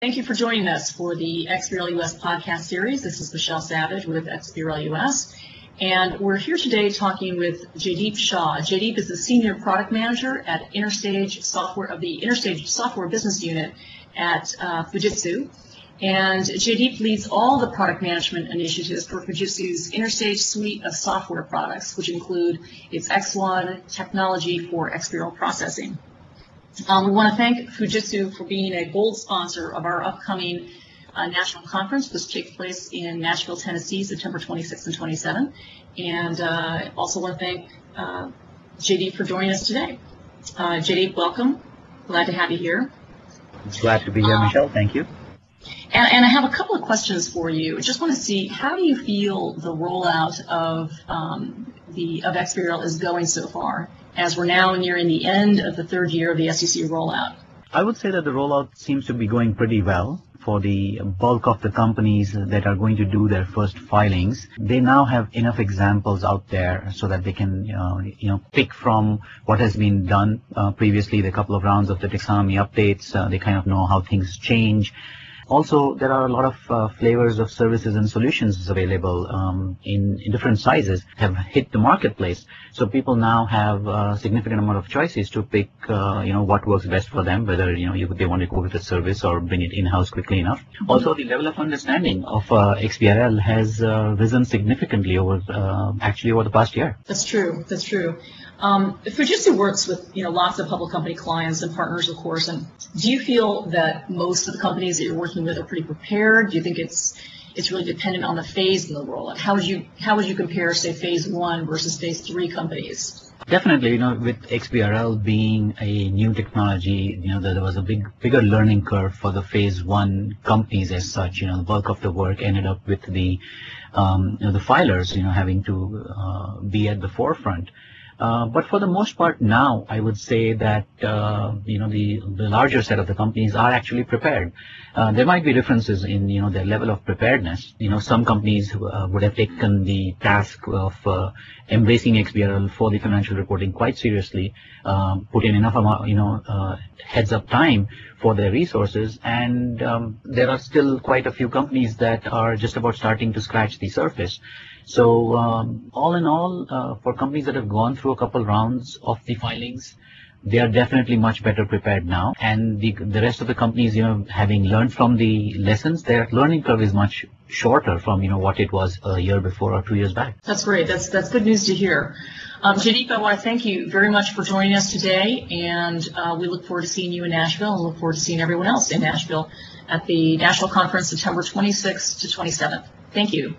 Thank you for joining us for the XBRL US podcast series. This is Michelle Savage with XBRL US, and we're here today talking with Jaydeep Shah. Jaydeep is the Senior Product Manager at Interstage Software of the Interstage Software Business Unit at Fujitsu. And Jaydeep leads all the product management initiatives for Fujitsu's Interstage suite of software products, which include its X1 technology for XBRL processing. We want to thank Fujitsu for being a gold sponsor of our upcoming national conference, which takes place in Nashville, Tennessee, September 26th and 27th. And also want to thank Jaydeep for joining us today. Jaydeep, welcome. Glad to have you here. Glad to be here, Michelle. Thank you. And I have a couple of questions for you. I just want to see, how do you feel the rollout of XBRL is going so far, as we're now nearing the end of the third year of the SEC rollout? I would say that the rollout seems to be going pretty well. For the bulk of the companies that are going to do their first filings, they now have enough examples out there so that they can pick from what has been done previously, the couple of rounds of the taxonomy updates. They kind of know how things change. Also, there are a lot of flavors of services and solutions available in different sizes have hit the marketplace. So people now have a significant amount of choices to pick, what works best for them, whether, they want to go with a service or bring it in-house quickly enough. Also, the level of understanding of XBRL has risen significantly over the past year. That's true. That's true. Fujitsu works with lots of public company clients and partners, of course. And do you feel that most of the companies that you're working with are pretty prepared? Do you think it's really dependent on the phase in the rollout? How would you compare, say, phase 1 versus phase 3 companies? Definitely, with XBRL being a new technology, there was a bigger learning curve for the phase 1 companies as such. The bulk of the work ended up with the filers, having to be at the forefront. But for the most part now, I would say that, the larger set of the companies are actually prepared. There might be differences in, their level of preparedness. Some companies would have taken the task of embracing XBRL for the financial reporting quite seriously, put in enough amount, heads up time for their resources. And there are still quite a few companies that are just about starting to scratch the surface. So all in all, for companies that have gone through a couple rounds of the filings, they are definitely much better prepared now. And the rest of the companies, having learned from the lessons, their learning curve is much shorter from, what it was a year before or 2 years back. That's great. That's good news to hear. Jaydeep, I want to thank you very much for joining us today, and we look forward to seeing you in Nashville, and look forward to seeing everyone else in Nashville at the National Conference September 26th to 27th. Thank you.